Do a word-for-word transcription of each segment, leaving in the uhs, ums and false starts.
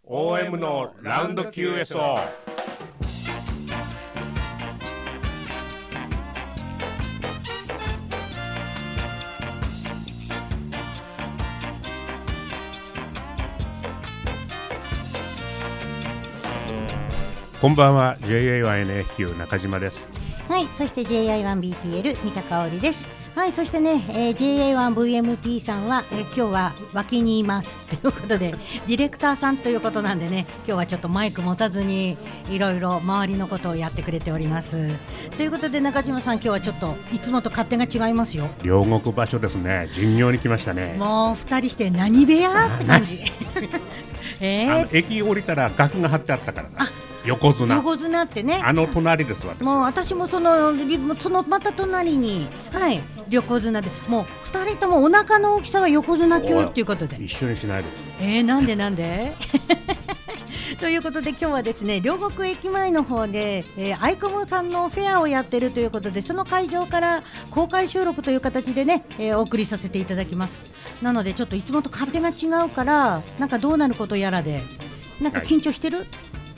オーエム のラウンド キューエスオー。 こんばんは。 ジェイエーワンエヌエフキュー 中島です。 はい、そして ジェイエーワンビーピーエル 三田香織です。はい、そしてね、えー、ジェイエーワンブイエムピー さんは、えー、今日は脇にいますということで、ディレクターさんということなんでね、今日はちょっとマイク持たずにいろいろ周りのことをやってくれております。ということで中島さん、今日はちょっといつもと勝手が違いますよ。 両国場所ですね。巡業に来ましたね。 もう二人して何部屋って感じえー、あの駅降りたら額が貼ってあったからさ、横綱横綱ってね、 あの隣です。私もう私もそのそのまた隣に、はい、横綱で、もうふたりともお腹の大きさは横綱級っていうことで、 一緒にしないで。 えー、なんでなんでということで今日はですね、両国駅前の方で、えー、アイコムさんのフェアをやってるということで、その会場から公開収録という形でね、えー、お送りさせていただきます。なのでちょっといつもと勝手が違うから、なんかどうなることやらでなんか緊張してる、はい、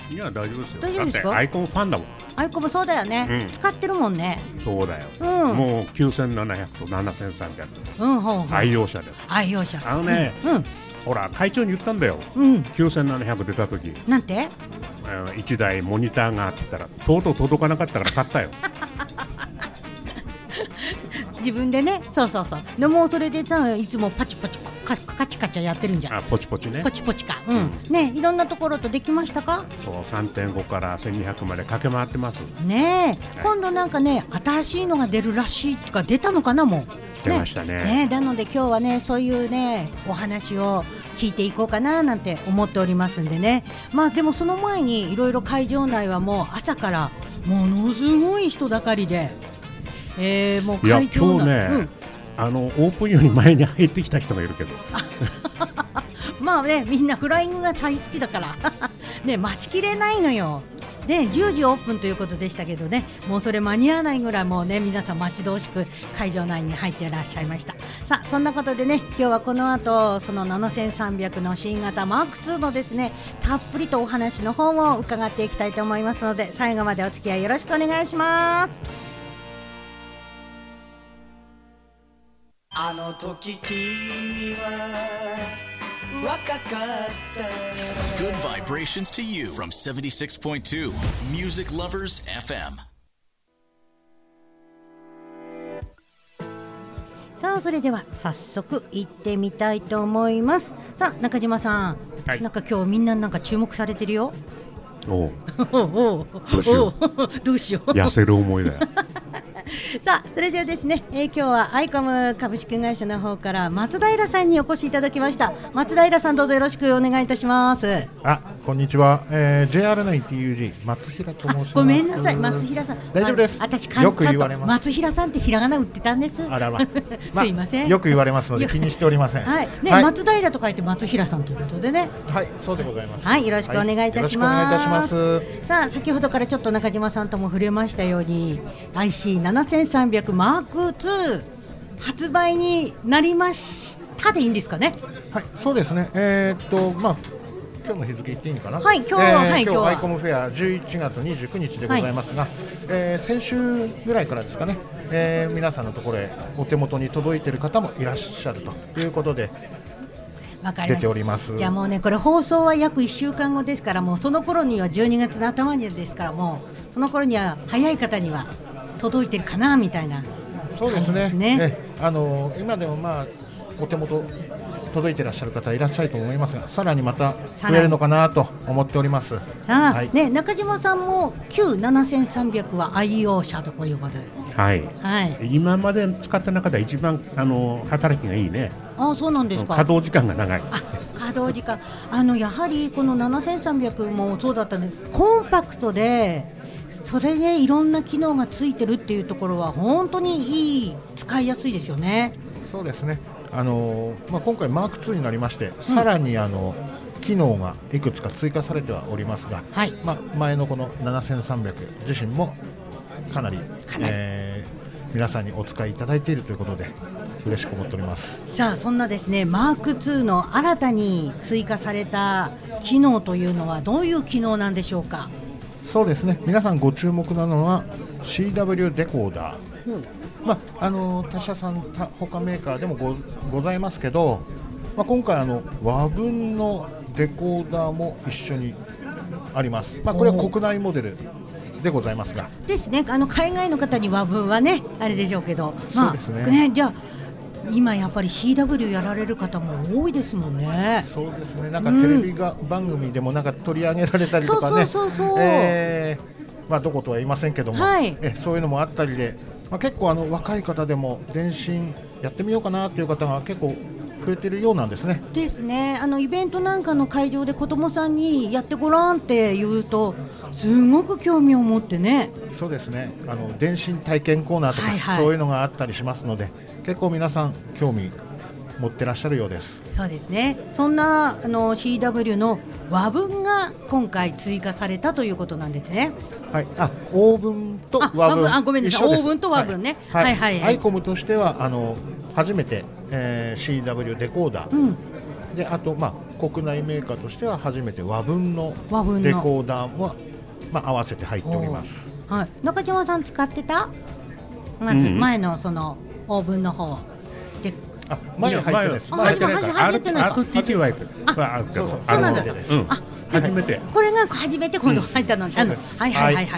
いや大丈夫ですよ。 大丈夫ですか？ だってアイコムファンだもん。 アイコムそうだよね、うん、使ってるもんね。 そうだよ、うん、もうきゅうせんななひゃくとななせんさんびゃく、うん、ほうほう愛用者です。 愛用者。 あのね、うんうん、ほら会長に言ったんだよ、うん、きゅうせんななひゃく出た時なんて、 いちだいモニターがって言ったらとうとう届かなかったから買ったよ自分でね、そうそうそう。でもそれでさ、いつもパチパチカカチカチやってるんじゃん。 あ、ポチポチね。 ポチポチか、うんうん、ね、いろんなところとできましたか？ そう、さんてんご からせんにひゃくまで駆け回ってますね。え、今度なんかね、新しいのが出るらしいってか、出たのかな、もう出ましたね。 ね、なので今日はね、そういうねお話を聞いていこうかななんて思っておりますんでね。まあでもその前にいろいろ会場内はもう朝からものすごい人だかりで、えー、もう会場内、いや今日ね、うん、 あのオープンより前に入ってきた人がいるけどまあね、みんなフライングが大好きだからね、待ちきれないのよ。でじゅうじオープンということでしたけどね、もうそれ間に合わないぐらいもうね、皆さん待ち遠しく会場内に入っていらっしゃいました。さあそんなことでね、今日はこの後そのななせんさんびゃくの新型マークツーのですね、たっぷりとお話の方を伺っていきたいと思いますので、最後までお付き合いよろしくお願いします。 あの時君は若かった。 Good vibrations to you from セブンティシックスポイントツー Music Lovers エフエム。 さあそれでは早速行ってみたいと思います。さあ中島さん、はい、なんか今日みんななんか注目されてるよ。 おうおうどうしようどうしよう痩せる思いだよさあそれではですね、えー、今日はアイコム株式会社の方から松平さんにお越しいただきました。松平さん、どうぞよろしくお願いいたします。 あ、こんにちは、えー、ジェイアールナインティーユージー 松平と申します。 ごめんなさい、松平さん。 大丈夫です。 私よく言われます。 松平さんってひらがな売ってたんです。 あらら、 ま、すいません。 よく言われますので気にしておりません。 はいね、 はい、 松平と書いて松平さんということでね。 はい、そうでございます。 はい、よろしくお願いいたします。 はい、よろしくお願いいたします。 さあ先ほどからちょっと中島さんとも触れましたように アイシーななせんさんびゃくマークツー 発売になりましたでいいんですかね。 はい、そうですね。えー、っとまあ今日の日付言っていいのかな。 はい、今日は、 えーはい、 今日アイコムフェアじゅういちがつにじゅうくにちでございますが、はい、えー、先週ぐらいからですかね、えー、皆さんのところへお手元に届いている方もいらっしゃるということで出ております。 じゃあもうね、これ放送は約いっしゅうかんごですから、もうその頃にはじゅうにがつの頭にですから、もうその頃には早い方には届いてるかなみたいな。 そうですね。ね、あの今でもまあお手元届いていらっしゃる方いらっしゃると思いますが、さらにまた増えるのかなと思っております。 さあ、はい、ね、中島さんも旧ななせんさんびゃくは愛用者ということで、 はい、はい、今まで使った中で一番あの働きがいいね。 ああ、そうなんですか。 稼働時間が長い。 あ、稼働時間、あのやはりこのななせんさんびゃくもそうだったんです。コンパクトでそれでいろんな機能がついてるっていうところは本当にいい、使いやすいですよね。 そうですね。あのまあ、今回マークツーになりまして、うん、さらにあの機能がいくつか追加されてはおりますが、はい、まあ、前のこのななせんさんびゃく自身もかなり、かなり、え皆さんにお使いいただいているということで嬉しく思っております。 さあそんなですねマークツーの新たに追加された機能というのはどういう機能なんでしょうか。 そうですね、皆さんご注目なのは シーダブリュー デコーダー、うんまあ、あの他社さん他, 他メーカーでも ご, ございますけど、まあ、今回あの和文のデコーダーも一緒にあります、まあ、これは国内モデルでございますがですね、あの海外の方に和文はねあれでしょうけど、まあ、 そうですね、 ね、じゃあ今やっぱり シーダブリュー やられる方も多いですもんね。 そうですね、なんかテレビが、うん、番組でもなんか取り上げられたりとかね、 そうそうそうそう、 えーまあ、どことは言いませんけども、 はい、 えそういうのもあったりで、まあ、結構あの若い方でも電信やってみようかなっていう方が結構増えてるようなんですね。 ですね、あのイベントなんかの会場で子どもさんにやってごらんって言うとすごく興味を持ってね。 そうですね、あの電信体験コーナーとか、はいはい、そういうのがあったりしますので結構皆さん興味持ってらっしゃるようです。 そうですね、そんなあの シーダブリュー の和文が今回追加されたということなんですね。 はい、あ欧文と和文、 あごめんなさい、欧文と和文ね、 はいはいはいはいはい、 アイコムとしてはあの初めて、えー、シーダブリュー デコーダー、うん、であと、まあ、国内メーカーとしては初めて和文のデコーダーも、まあ、合わせて入っております。 はい、中島さん使ってたまず前のその欧文の方で、 あ前は入ってないです。 前は入ってないか。 アールティーティー ワイプ。 そうそう、 そうなんだ。 あ、 初めて。 これが初めて今度入ったの。あのはいはいはいはいはい。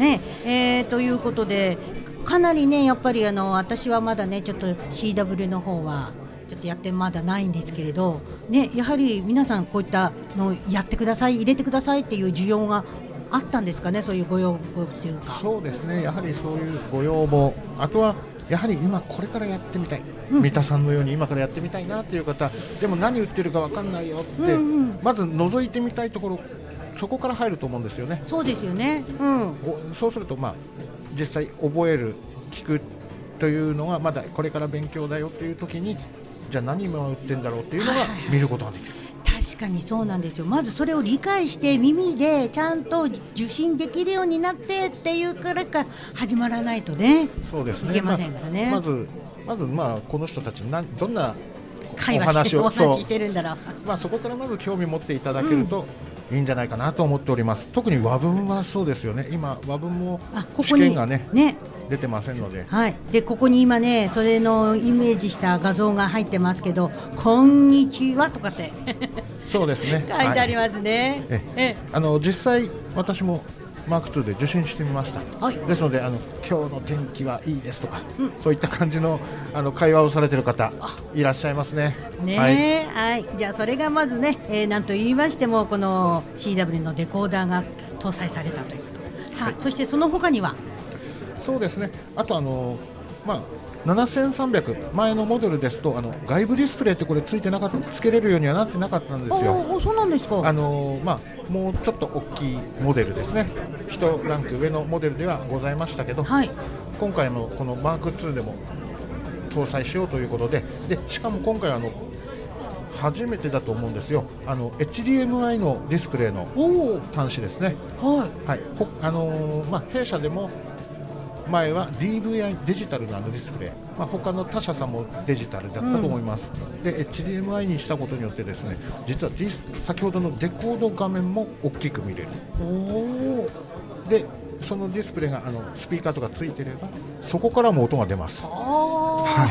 ね、えーということでかなりねやっぱりあの私はまだねちょっと シーダブリュー の方はちょっとやってまだないんですけれど、ねやはり皆さんこういったのやってください入れてくださいっていう需要があったんですかね、そういうご要望っていうか。 そうですね、やはりそういうご要望、あとはやはり今これからやってみたい、うん、三田さんのように今からやってみたいなという方でも何売ってるか分かんないよって、うんうん、まず覗いてみたいところそこから入ると思うんですよね。 そうですよね、うん、 そうすると、まあ、実際覚える聞くというのがまだこれから勉強だよっていう時にじゃあ何今売ってんだろうっていうのが見ることができる。 確かにそうなんですよ。まずそれを理解して耳でちゃんと受信できるようになってっていうからか始まらないとね。 そうですね、 いけませんからね。 まあ、まずまずまあこの人たちなどんな会話してお話ししてるんだろう。 まあそこからまず興味持っていただけると、うん、いいんじゃないかなと思っております。特に和文はそうですよね。今和文も試験が ね, ね出てませんので、 はい、でここに今ねそれのイメージした画像が入ってますけどこんにちはとかってそうですね書いてありますね、 はい、ええあの実際私もマークツーで受信してみました、はい、ですのであの今日の天気はいいですとか、うん、そういった感じ の, あの会話をされている方いらっしゃいますね。 ね、はいはい、じゃあそれがまずね、えー、なんと言いましてもこの シーダブリュー のデコーダーが搭載されたということ、さあ、はい、そしてその他にはそうですね、あとあの、まあ、ななせんさんびゃく前のモデルですとあの外部ディスプレイってこれついてなかったつけれるようにはなってなかったんですよ。 ああ、そうなんですか。 あの、まあ、もうちょっと大きいモデルですね、いちランク上のモデルではございましたけど、はい、今回のこのマークツーでも搭載しようということで、でしかも今回あの初めてだと思うんですよ、あの エイチディーエムアイ のディスプレイの端子ですね。はい、はい、あのまあ、弊社でも前は ディーブイアイ デジタルのあのディスプレイ、まあ、他の他社さんもデジタルだったと思います、うん、で エイチディーエムアイ にしたことによってですね実はディス先ほどのデコード画面も大きく見れる。おでそのディスプレイがあのスピーカーとかついてればそこからも音が出ます。あ、 はい、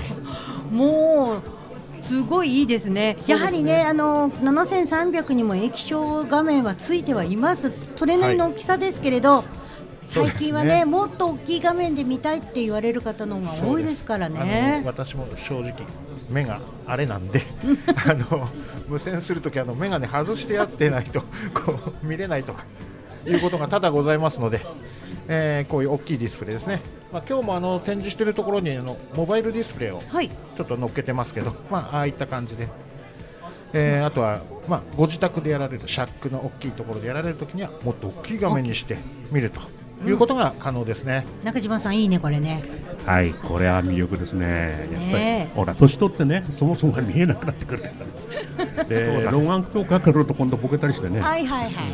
もうすごいいいですね。やはり ね, ねあのななせんさんびゃくにも液晶画面はついてはいます。それなりの大きさですけれど、はい、最近は ね, ねもっと大きい画面で見たいって言われる方の方が多いですからね。 あの私も正直目があれなんであの無線するときあの眼鏡外してやってないとこう見れないとかいうことが多々ございますので、えー、こういう大きいディスプレイですね。まあ、今日もあの展示しているところにあのモバイルディスプレイをちょっと乗っけてますけど、はい、まあ、ああいった感じで、えー、あとは、まあ、ご自宅でやられるシャックの大きいところでやられるときにはもっと大きい画面にして見るということが可能ですね。 うん、中島さんいいねこれね。 はい、これは魅力ですね。やっぱりほら年取ってねそもそもが見えなくなってくるからで老眼鏡かけると今度ボケたりしてね。 はいはいはい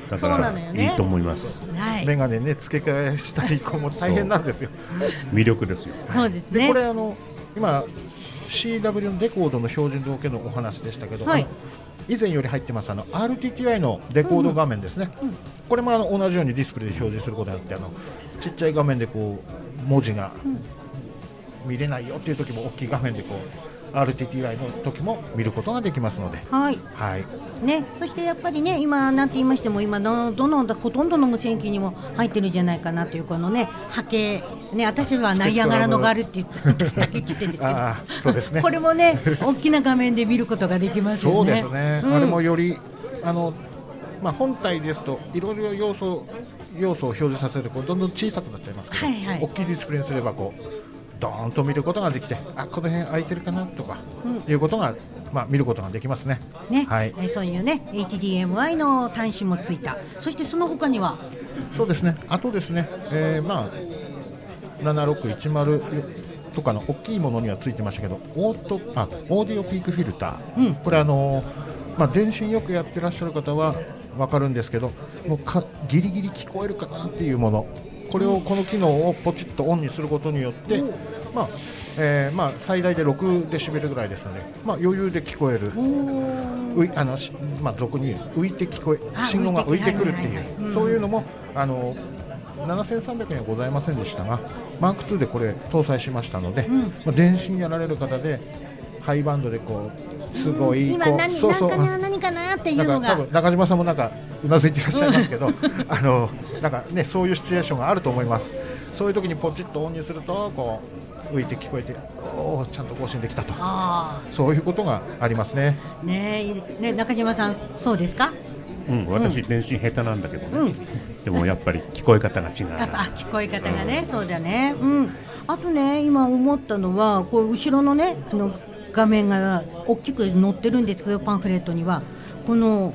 だからいいと思います。 はい、 メガネね付け替えしたりこうも大変なんですよ。 魅力ですよ。 そうですね。 でこれあの今 シーダブリュー のデコードの標準道系のお話でしたけど、はい、以前より入ってますあの アールティーティーアイ のデコード画面ですね、うんうん、これもあの同じようにディスプレイで表示することによってあのちっちゃい画面でこう文字が見れないよっていう時も大きい画面でこう アールティーティーアイ の時も見ることができますので、 はいはいね、そしてやっぱりね今なんて言いましても今のどのほとんどの無線機にも入ってるんじゃないかなというこのね波形ね、私はナイアガラのガールって言ってだけ言ってるんですけどあそうです、ね、 これもね大きな画面で見ることができますよね。 そうですね、 うん、 あれもよりあの、まあ、本体ですといろいろ要素要素を表示させるとどんどん小さくなっちゃいますけど、はいはい、大きいディスプレイにすればこうドーンと見ることができてあこの辺空いてるかなとか、うん、いうことが、まあ、見ることができますね。 ね、 はい、 えそういうね エイチディーエムアイ の端子もついた。そしてその他にはそうですねあとですね、えー、まあななろくいちまるとかの大きいものにはついてましたけどオートあオーディオピークフィルター、うん、これあのーまあ、電信よくやってらっしゃる方は分かるんですけどもうかギリギリ聞こえるかなっていうものこれをこの機能をポチッとオンにすることによって、まあえーまあ、最大でろくデシベルぐらいですので、まあ、余裕で聞こえるうあの、まあ、俗に浮いて聞こえ信号が浮いてくるっていうそういうのもあのななせんさんびゃくにはございませんでしたがマークツーでこれ搭載しましたので、うんまあ、電信やられる方でハイバンドでこうすごいこう今何そうそう何かな何かなっていうのが多分中島さんもなんかうなずいていらっしゃいますけどあのなんか、ね、そういうシチュエーションがあると思います。そういう時にポチッとオンにするとこう浮いて聞こえておーちゃんと更新できたとそういうことがありますね。 ねえね中島さんそうですか。 うん、私、うん、電信下手なんだけどね、うん、でもやっぱり聞こえ方が違う。 やっぱ聞こえ方がね、うん、そうだね、うん、あとね今思ったのはこう後ろのねこの画面が大きく載ってるんですけどパンフレットにはこの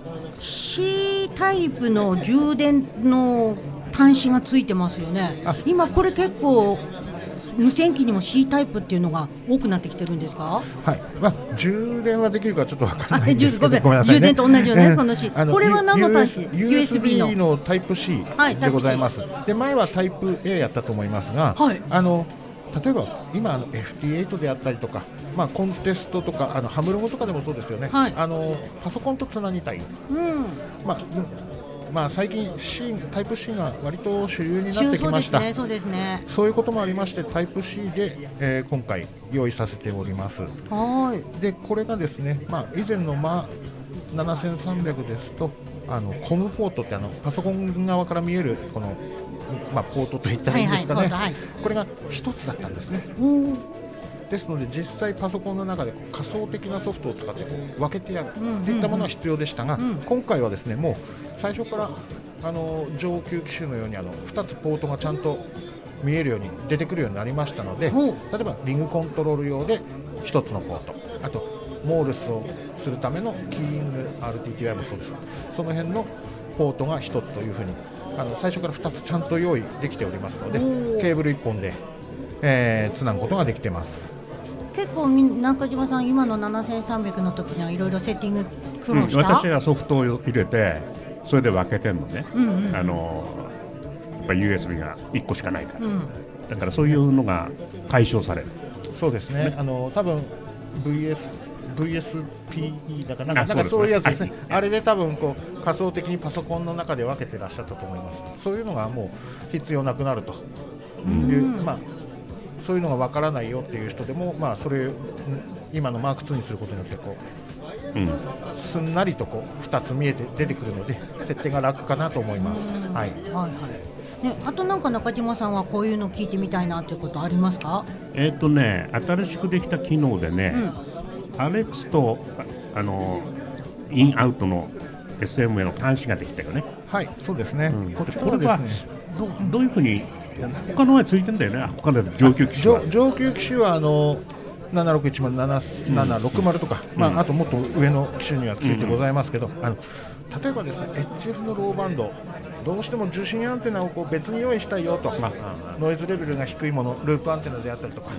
C タイプの充電の端子がついてますよね。今これ結構無線機にも C タイプっていうのが多くなってきてるんですか。 はい、まあ、充電はできるかちょっとわからないんですけど、 ごめんなさいね、充電と同じよね、その C これは何の端子ユーエスビー のタイプ C でございます、はい、で前はタイプ A やったと思いますが、はい、あの例えば今あの エフティーエイト であったりとか、まあ、コンテストとかあのハムロゴとかでもそうですよね、はい、あのパソコンとつなぎたい、うんまあまあ、最近 C タイプ C が割と主流になってきました。 そうですね、そうですね。 そういうこともありましてタイプ C で、えー、今回用意させております。はいでこれがですね、まあ、以前の、まあ、ななせんさんびゃくですとあのコムポートってあのパソコン側から見えるこの、まあ、ポートといったらいいんですかね、はいはいはい、これが一つだったんですね。ですので実際パソコンの中でこう仮想的なソフトを使ってこう分けてやるといったものは必要でしたが、うんうんうん、今回はですねもう最初からあの上級機種のようにあのふたつポートがちゃんと見えるように出てくるようになりましたので、例えばリングコントロール用でひとつのポート、あとモールスをするためのキーイング アールティーティーアイ もそうですがその辺のポートがひとつというふうにあの最初からふたつちゃんと用意できておりますのでケーブルいっぽんで、えー、つなぐことができています。 結構中島さん今のななせんさんびゃくの時にはいろいろセッティング苦労した、うん、 私はソフトを入れてそれで分けてるのね、うんうんうん、あのやっぱ ユーエスビー がいっこしかないから、うん、だからそういうのが解消される。 そうですね、あの多分 ブイエスブイエスピーイー だかなんか、なんかそういうやつですね、はい、あれで多分こう仮想的にパソコンの中で分けてらっしゃったと思います。そういうのがもう必要なくなるという、うんまあそういうのがわからないよっていう人でも、まあ、それ今のマークツーにすることによってこう、うん、すんなりとこうふたつ見えて出てくるので設定が楽かなと思います。はいはいはいね、あとなんか中島さんはこういうの聞いてみたいなということありますか。 えーとね、新しくできた機能でね、うん、アレックスとあのインアウトの エスエム への端子ができたよね。 はいそうですね、うん、こちらはですね ど, どういうふうに他のはついてるんだよね。他の上級機種は上級機種はあのななろくいちまる、なななろくまるとか、うんまあ、あともっと上の機種にはついてございますけど、うんうん、あの例えばですね エイチエフ のローバンドどうしても受信アンテナをこう別に用意したいよと、まあ、ノイズレベルが低いものループアンテナであったりとか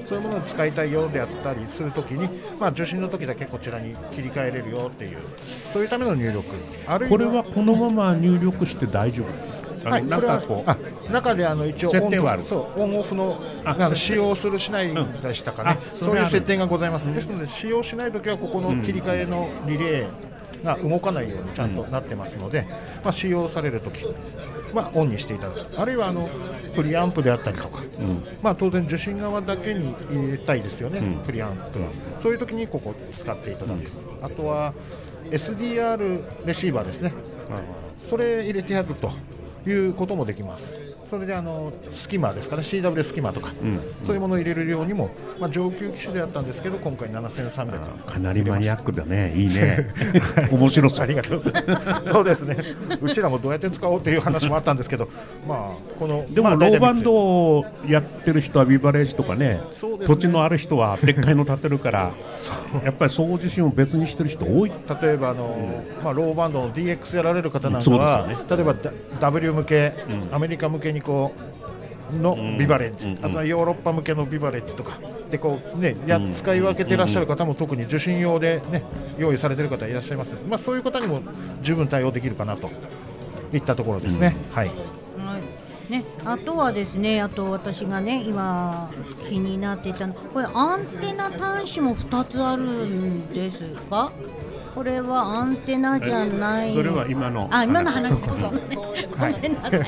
そういうものを使いたいようであったりするときに、まあ、受信の時だけこちらに切り替えれるよっていう、そういうための入力、あるいはこれはこのまま入力して大丈夫？ はい、 なんかこう、 あ中であの一応設定はある。 そうオンオフのあなんか使用するしないでしたかね、 うん、 そういう設定がございます。ですので使用しないときはここの切り替えのリレーが動かないようにちゃんとなってますので、まあ、使用されるときはオンにしていただく、あるいはあのプリアンプであったりとか、うんまあ、当然受信側だけに入れたいですよね、うん、プリアンプは、そういうときにここ使っていただく、うん、あとは エスディーアール レシーバーですね、うん、それ入れてやるということもできます。それであのスキマですかね、 シーダブリュー スキマとか、うん、そういうものを入れるようにも、まあ、上級機種であったんですけど今回ななせんさんびゃくかなりマニアックだね、いいね面白そう、 ありがとうそうですね、うちらもどうやって使おうという話もあったんですけど、まあ、このでも、まあ、ローバンドをやってる人はビバレージとかね、ね土地のある人はでっかいの建てるからやっぱり総受信を別にしてる人多い。 例えばあの、うんまあ、ローバンドの ディーエックス やられる方なんかは、ね、例えば ダブリュー 向け、うん、アメリカ向けにこうのビバレッジ、うん、あとはヨーロッパ向けのビバレッジとかでこう、ね、や使い分けていらっしゃる方も特に受信用で、ね、用意されている方いらっしゃいますので、まあ、そういう方にも十分対応できるかなといったところですね。うん、はいね、あとはですね、あと私がね今気になっていたの、これアンテナ端子もふたつあるんですか？これはアンテナじゃない。 それは今のあ今の話ですね。ごめんなさいね。はい。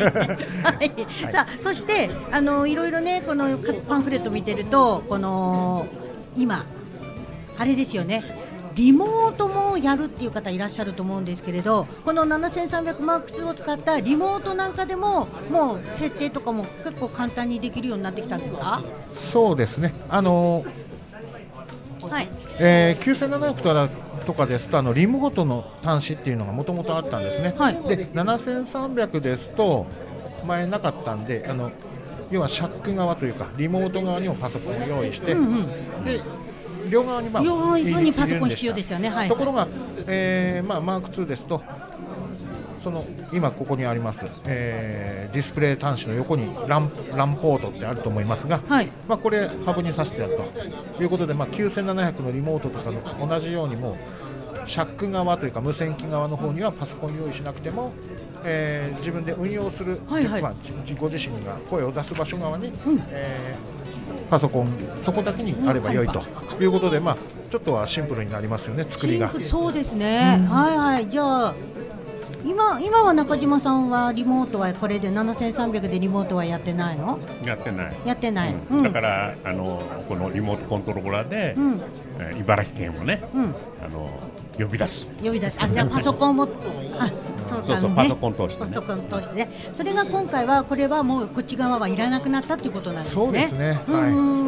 さあそしてあのいろいろねこのパンフレット見てるとこの今あれですよね。リモートもやるっていう方いらっしゃると思うんですけれど、この ななせんさんびゃくマークツー を使ったリモートなんかでももう設定とかも結構簡単にできるようになってきたんですか？ そうですね、あのーはいえー、きゅうせんななひゃくとかとかですとあのリモートの端子っていうのがもともとあったんですね。はい、でななせんさんびゃくですと前なかったんで、あの要はシャック側というかリモート側にもパソコンを用意して、うんうん、で両側にまあ両側にパソコン必要ですよね。はい、 ところが、えーまあ、マークツーですとその今ここにあります、えー、ディスプレイ端子の横にラン、ランポートってあると思いますが、はいまあ、これハブに挿してやるということで、まあ、きゅうせんななひゃくのリモートとかの同じようにもシャック側というか無線機側の方にはパソコン用意しなくても、えー、自分で運用する、はいはいまあ、ご自身が声を出す場所側に、うんえー、パソコンそこだけにあれば良いということで、まあ、ちょっとはシンプルになりますよね、作りが。 そうですね、うん、はいはい。じゃあ今, 今は中島さんはリモートはこれでななせんさんびゃくでリモートはやってないの？ やってないやってない、 うんうん、だからあのこのリモートコントローラーで、うんえー、茨城県をね、うん、あの呼び出す呼び出すあじゃあパソコンもあそうそうそう、ね、パソコン通して、ね、 パソコン通してね。それが今回はこれはもうこっち側はいらなくなったということなんですね。 そうですね、 うん、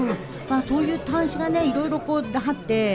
はいまあ、そういう端子がねいろいろこうあって、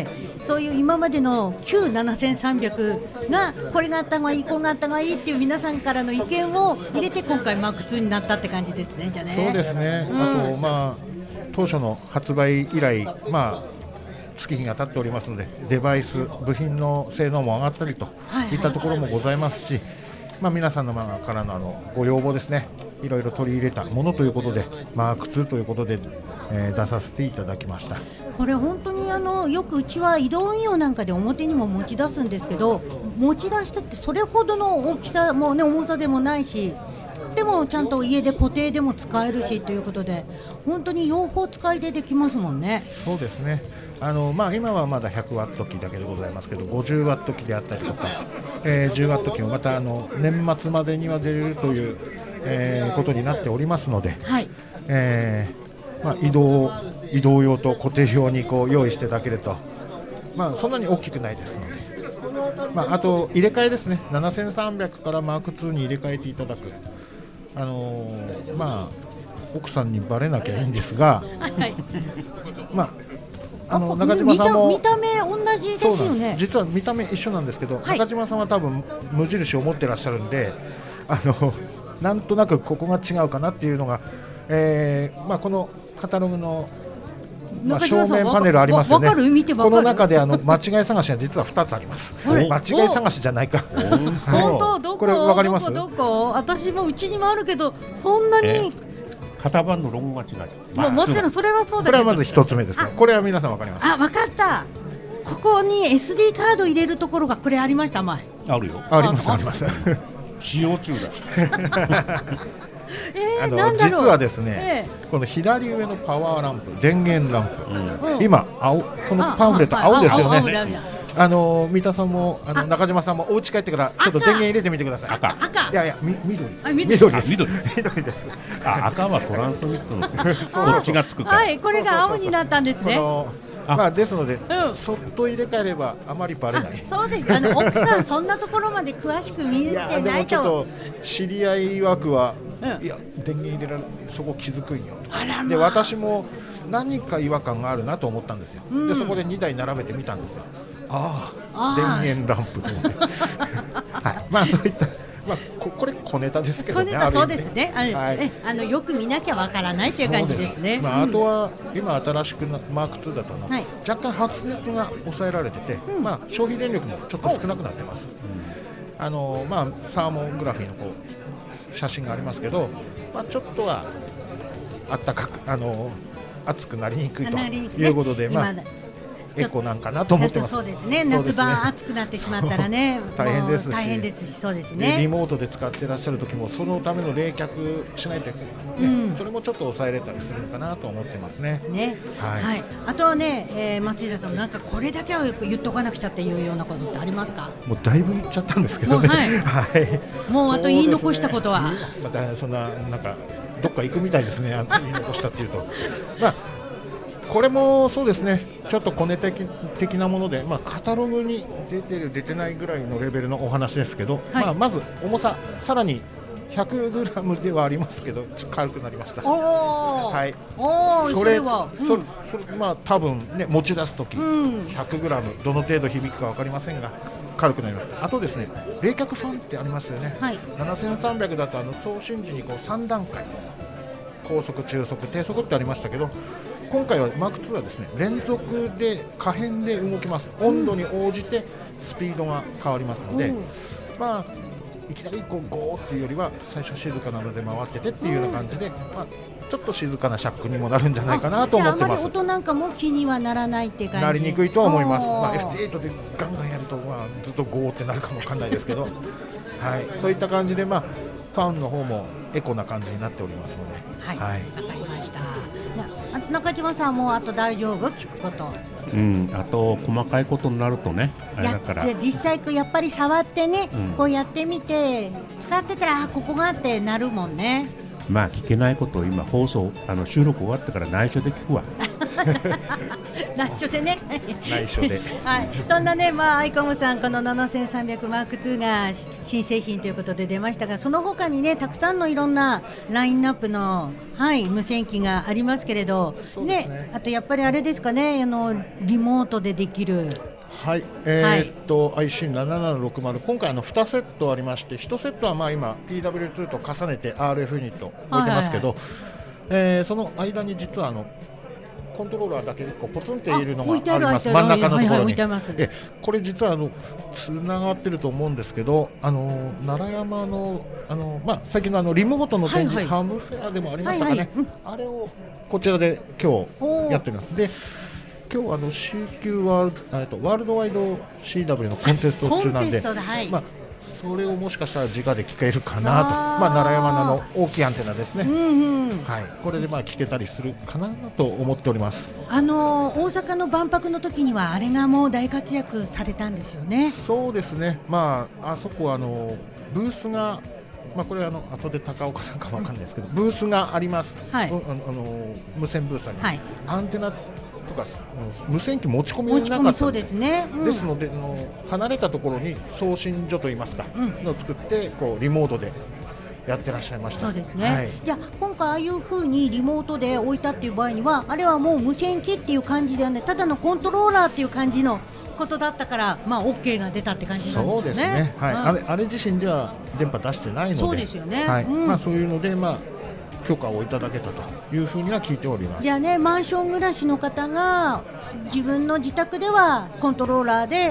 そういう今までの旧ななせんさんびゃくがこれがあった方がいいこうがあった方がいいっていう皆さんからの意見を入れて今回マークツーになったって感じですね。じゃあねそうですね、うん、あとまあ当初の発売以来まあ月日が経っておりますのでデバイス部品の性能も上がったりといったところもございますし、まあ、皆さんのからのあのご要望ですね、いろいろ取り入れたものということでマークツーということで、えー、出させていただきました。 これ本当にあのよくうちは移動運用なんかで表にも持ち出すんですけど、持ち出してってそれほどの大きさも、ね、重さでもないし、でもちゃんと家で固定でも使えるしということで本当に両方使いでできますもんね。 そうですね、あのまあ、今はまだひゃくワット機だけでございますけどごじゅうワット機であったりとか、えー、じゅうワット機もまたあの年末までには出れるという、えー、ことになっておりますので、はいえーまあ、移動移動用と固定用にこう用意していただけると、まあ、そんなに大きくないですので、まあ、あと入れ替えですね、ななせんさんびゃくからマークツーに入れ替えていただく、あのー、まあ奥さんにバレなきゃいいんですが、はいまああの中島さんも見た目同じですよね。 実は見た目一緒なんですけど、はい、中島さんは多分無印を持ってらっしゃるんで、あのなんとなくここが違うかなっていうのが、えーまあ、このカタログの、まあ、正面パネルありますよね。この中であの間違い探しが実はふたつあります。間違い探しじゃないか本当どここれ分かります？ どこどこ私もうちにもあるけどそんなに型番のロゴが違う。 もうもちろんそれはそうだけど、 これはまず一つ目ですね。これは皆さんわかります。 あ、わかった。ここに エスディー カード入れるところがこれありました前。 あるよ。 ありますあります。 使用中だ。 えー、 あのなんだろう。 実はですね、 えこの左上のパワーランプ、電源ランプ、 うん今青、このパンフレットあ青ですよあ青青ね。 青あの三田さんもあのあ中島さんもお家帰ってからちょっと電源入れてみてください。 赤。 赤いやいやみ緑あ緑緑です。 あ緑緑です。 あ、赤はトランスミットのこっちがつくから。 はい、これが青になったんですね。 このあまあですので、 うんそっと入れ替えればあまりバレあない。 そうです。あの奥さんそんなところまで詳しく見いてやでもないと。 ちょっと知り合い枠は、 うんいや電源入れられそこ気づくんよ。 あらまあで私も何か違和感があるなと思ったんですよ。 うんでそこでにだい並べてみたんですよ。あああー電源ランプと思って。はい。まあそういったまあここれ小ネタですけどね。 これだそうある意味ですね。あの、 はいえあのよく見なきゃわからないっていう感じですね。 まあ、 うんあとは今新しくなマークツーだとの、 はい若干発熱が抑えられてて、 うんまあ、消費電力もちょっと少なくなってます、あのまあ、サーモグラフィーのこう写真がありますけど、まあ、ちょっとはあったかくあの熱くなりにくいとなりにくいねいうことで、まあ、 今エコなんかなと思ってます。 そうですね。 そうですね夏場暑くなってしまったらね、 大変ですしもう大変ですし、そうですでリね。 モートで使ってらっしゃる時もそのための冷却しないといけない、ねうんそれもちょっと抑えれたりするのかなと思ってますね。 ね、 はいはい。あとはね、えー、松井さんなんかこれだけは言っとかなくちゃっていうようなことってありますか？ もうだいぶ言っちゃったんですけどね。 もうはいはいもうあと言い残したことは、 またそんななんかどっか行くみたいですね。あ言い残したっていうと、まあこれもそうですね。ちょっと小ネタ的的なもので、まあカタログに出てる出てないぐらいのレベルのお話ですけど、 はいまあまず重ささらにひゃくグラムではありますけどちょっと軽くなりました。 おー、 はいおー、それは、うんそそれまあ多分ね持ち出すとき、 うんひゃくグラムどの程度響くかわかりませんが軽くなります。あとですね冷却ファンってありますよね。 はいななせんさんびゃくだとあの送信時にこうさん段階高速中速低速ってありましたけど、今回はマークツーはですね連続で可変で動きます。温度に応じてスピードが変わりますので、 うんまあいきなりこうゴーっていうよりは最初静かなので回っててっていうような感じで、まあ、ちょっと静かなシャックにもなるんじゃないかなと思ってます。 あまり音なんかも気にはならないっていう感じ。 なりにくいとは思います。 おーまあ、エフエイト でガンガンやると、まあ、ずっとゴーってなるかもわかんないですけど、はい、そういった感じで、まあ、ファンの方もエコな感じになっておりますので、 はい、わ、 はいかりました。なあ中島さんもあと大丈夫聞くこと。 うん、あと細かいことになるとね、あれやだからで実際こうやっぱり触ってね、 うんこうやってみて使ってたらあここがってなるもんね。 まあ聞けないことを今放送あの収録終わってから内緒で聞くわ。 内緒でね。 内緒で。 はい、そんなね、まあ、アイコムさん、このななせんさんびゃくマークツーが新製品ということで出ましたが、その他にね、たくさんのいろんなラインナップの、はい、無線機がありますけれど、 そうですねね、あとやっぱりあれですかね、あのリモートでできる。 はい、えーっと、アイシーななななろくまる、今回あのにセットありまして、いちセットはまあ今 ピーダブリューツー と重ねて アールエフ ユニット置いてますけど、 はいえーその間に実はあのコントローラーだけいっこポツンっているのあ置いてあるがあります。 置いてある真ん中のとこはいはいろに置いてあります。 えこれ実はあのつながってると思うんですけど、あの奈良山のあのまあ最近のあのリモートの展示、 はいはいハムフェアでもありましたかね。 はいはいうんあれをこちらで今日やっております。で今日あの シーキュー ワールド、えっとワールドワイド シーダブリュー のコンテスト中なんで、 コンテストだはいまあそれをもしかしたら直で聞けるかなと、 あーまあ奈良山のあの大きいアンテナですね。 うんうん、 はい、これでまあ聞けたりするかなと思っております。 あの大阪の万博の時にはあれがもう大活躍されたんですよね。 そうですね。まああそこはあのブースが、まあこれあの後で高岡さんかわかんないですけど、ブースがあります。 はいあのあの無線ブースあります。 はいアンテナとかあの無線機持ち込み持ち込なかったんで。 みそうですすね。うんですのであの離れたところに送信所といいますか、 うんのを作ってこうリモートでやってらっしゃいました。 そうですね、 はい、 じゃあ今回ああいう風にリモートで置いたっていう場合にはあれはもう無線機っていう感じではね、ただのコントローラーっていう感じのことだったからまあ OK が出たって感じなんですよね。 そうですね。はい。 うんあれあれ自身では電波出してないので、 そうですよねはい。 うんまあそういうのでまあ許可をいただけたというふうには聞いております。 じゃあね、マンション暮らしの方が自分の自宅ではコントローラーで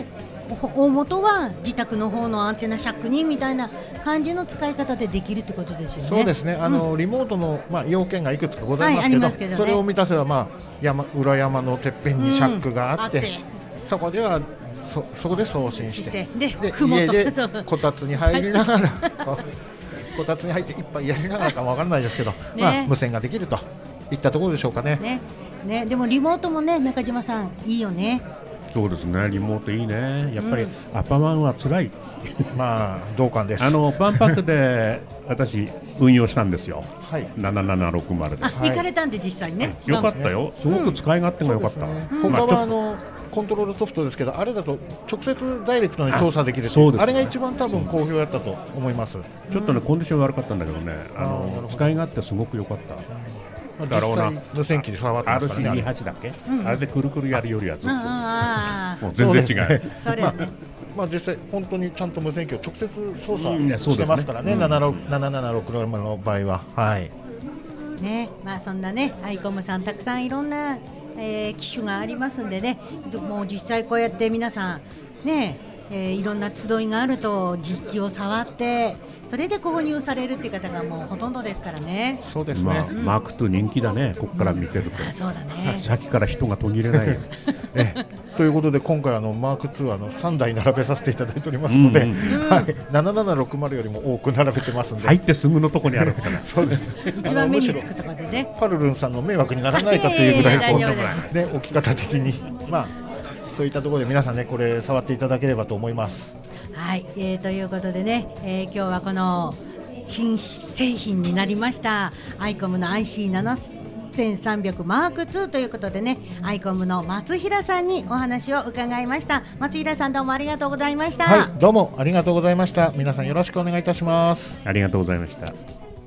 大元は自宅の方のアンテナ着任みたいな感じの使い方でできるってことですよね。 そうですね、あの、うん、リモートの、まあ、要件がいくつかございますけど、はい、けどね、それを満たせば、まあ、山裏山のてっぺんにシャックがあって、うん、あってそこでは そ, そこで送信して、でで家でこたつに入りながらこたつに入って一杯やりながらかもわからないですけど、ね、まあ、無線ができるといったところでしょうかね。 ねね、でもリモートもね、中島さんいいよね。 そうですね、リモートいいね。やっぱり、うん、アパマンは辛いまあ同感です。 あの万博で私運用したんですよ、はい、ななななろくまるで。 あ、行かれたんで実際ね、 よかったよ、すごく使い勝手が良かった、 うん、他はあのコントロールソフトですけど、あれだと直接ダイレクトに操作できる。 あ, あれが一番多分好評だったと思います。 ちょっとね、コンディション悪かったんだけどね、あの使い勝手すごく良かった。だろうな、無線機で触ってますからね。 アールシーにじゅうはち だっけ、うん、あれでくるくるやるよりはずっと、もう全然違う。 それはね、 まあ、実際本当にちゃんと無線機を直接操作してますからね、うん、ななななろくの場合は、はいね。まあ、そんなね、アイコムさんたくさんいろんな、えー、機種がありますんでね、もう実際こうやって皆さんね、えー、いろんな集いがあると実機を触ってそれで購入されるっていう方がもうほとんどですからね。 そうですね、 まあ、うん、マークツー人気だね、ここから見てると、 うん、あ、そうだね、 さっきから人が途切れないよえということで今回あのマークツーはあのさんだい並べさせていただいておりますので、うんうん、はい、ななななろくまるよりも多く並べてますんで、 入ってすぐのとこにあるからそうです一番目につくところでね、 パルルンさんの迷惑にならないかというぐらいの、ね、置き方的に、まあ、そういったところで皆さんね、これ触っていただければと思います。 はい、えー、ということでね、えー、今日はこの新製品になりましたアイコムの アイシーななせんさんびゃく マークツー ということでね、アイコムの松平さんにお話を伺いました。松平さん、どうもありがとうございました。 はい、どうもありがとうございました。皆さんよろしくお願いいたします。 ありがとうございました。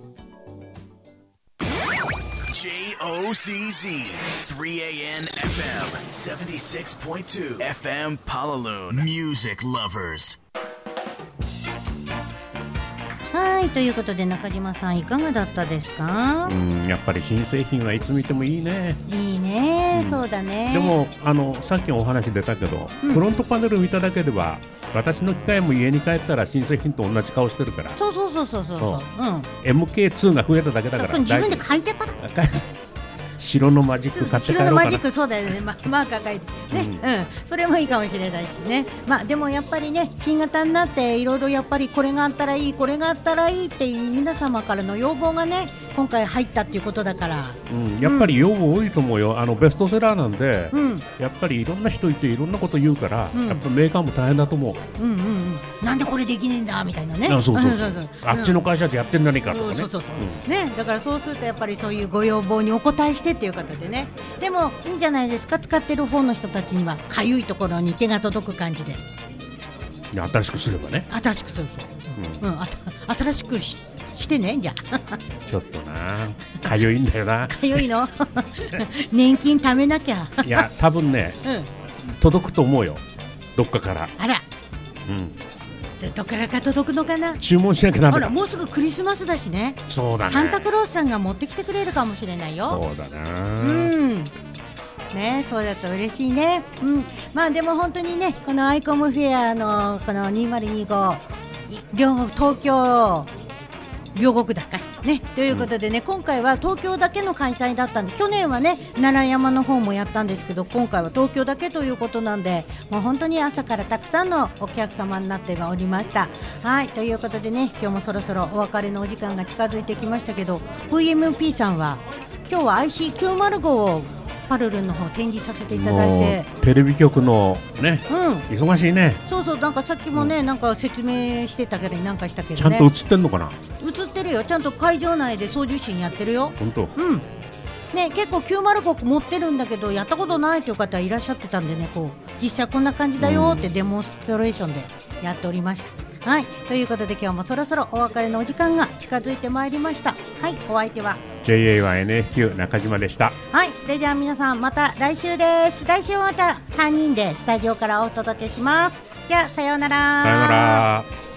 ジェイオーシーゼー スリーエーエヌ エフエム セブンティシックスポイントツー エフエム Palaloon Music Lovers。 はい、ということで中島さんいかがだったですか？ うん、やっぱり新製品はいつ見てもいいね。 いいね、うん、そうだね。 でもあのさっきお話出たけど、うん、フロントパネル見ただけでは私の機械も家に帰ったら新製品と同じ顔してるから。 そうそうそうそうそうそう、うん、 エムケーツー が増えただけだから自分で書いてたら白のマジック買って帰ろうかな。 白のマジック、そうだよね、マーカー書いてね、うんうん、それもいいかもしれないしね。まあでもやっぱりね、新型になっていろいろやっぱりこれがあったらいい、これがあったらいいっていう皆様からの要望がね、今回入ったっていうことだから、 うん、やっぱり要望多いと思うよ。あのベストセラーなんで、うん、やっぱりいろんな人いていろんなこと言うから、うん、やっぱメーカーも大変だと思う。 うんうんうん、なんでこれできねえんだみたいなね。 あ、そうそうそうそうあっちの会社でやってんじゃねえかとかね。 そうそうそう、うん、ね、だからそうするとやっぱりそういうご要望にお応えしてっていう形でね。でもいいんじゃないですか、使ってる方の人たちにはかゆいところに手が届く感じで。 いや、新しくすればね。 新しくすると、うんうん、あた新しく し, してね、じゃあちょっとな、かゆいんだよな。 かゆいの年金貯めなきゃいや、多分ね、うん、届くと思うよ、どっかから。 あら、うん、どこからか届くのかな。 注文しなきゃダメだ。 ほら、もうすぐクリスマスだしね。 そうだね、 サンタクロースさんが持ってきてくれるかもしれないよ。 そうだな、 うんね、そうだと嬉しいね、うん、まあでも本当にね、このアイコムフェアのこのにせんにじゅうご両東京両国だかね、ということでね、うん、今回は東京だけの開催だったんで、去年はね奈良山の方もやったんですけど、今回は東京だけということなんで、もう本当に朝からたくさんのお客様になっておりました。はい、ということでね、今日もそろそろお別れのお時間が近づいてきましたけど、 ブイエムピー さんは今日は アイシーきゅうまるご をパルルンの方展示させていただいて、 テレビ局のね、うん、忙しいね。 そうそう、なんかさっきもね、うん、なんか説明してたけど、なんかしたけどね、 ちゃんと映ってんのかな。 映ってるよ、ちゃんと会場内で送受信やってるよ。 本当。 うんね、結構きゅうまるご持ってるんだけどやったことないという方いらっしゃってたんでね、こう実際こんな感じだよってデモンストレーションでやっておりました。はい、ということで今日もそろそろお別れのお時間が近づいてまいりました。はい、お相手はジェイエーワンエヌエフキュー 中島でした。 はい、それじゃあ皆さんまた来週です。来週はまたさんにんでスタジオからお届けします。じゃあさようなら。 さようなら。